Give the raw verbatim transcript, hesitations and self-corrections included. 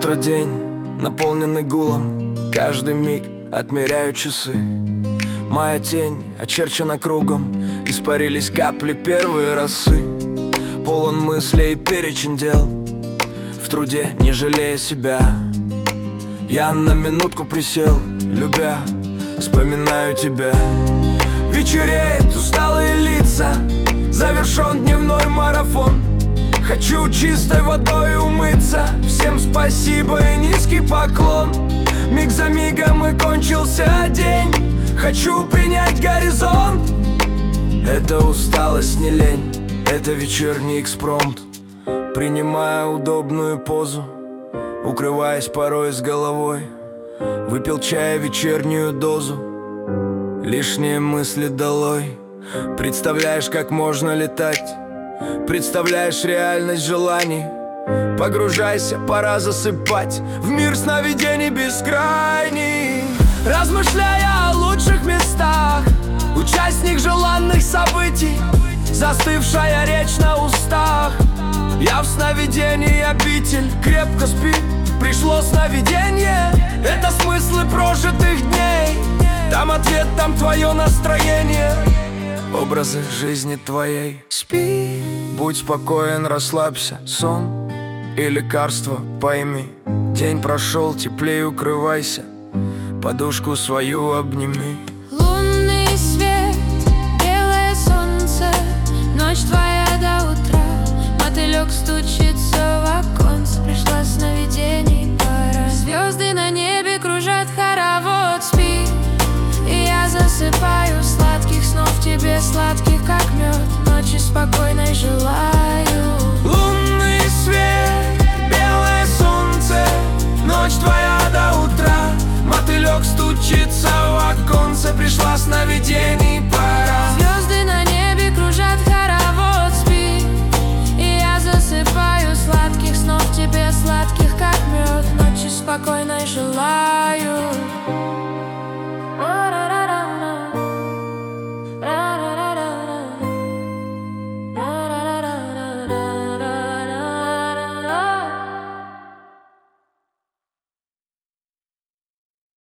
Утро, день, наполненный гулом, каждый миг отмеряю часы. Моя тень очерчена кругом, испарились капли первой росы. Полон мыслей, перечень дел, в труде не жалея себя. Я на минутку присел, любя, вспоминаю тебя. Вечереет, усталые лица, завершен дневной марафон. Хочу чистой водой умыться, всем спасибо и низкий поклон. Миг за мигом и кончился день, хочу принять горизонт. Это усталость, не лень, это вечерний экспромт. Принимая удобную позу, укрываясь порой с головой, выпил чая вечернюю дозу, лишние мысли долой. Представляешь, как можно летать, представляешь реальность желаний. Погружайся, пора засыпать в мир сновидений бескрайний. Размышляя о лучших местах, участник желанных событий, застывшая речь на устах. Я в сновидении обитель, крепко спи, пришло сновидение. Это смыслы прожитых дней, там ответ, там твое настроение. Образы жизни твоей. Спи, будь спокоен, расслабься, сон и лекарство пойми. День прошел, теплее укрывайся, подушку свою обними. Лунный свет, белое солнце, ночь твоя до утра. Мотылек стучится в оконце, пришла сновидений пора. Звезды на небе кружат хоровод, спи, и я засыпаю. Сладких снов тебе, сладких как мед, ночи спокойной желаю.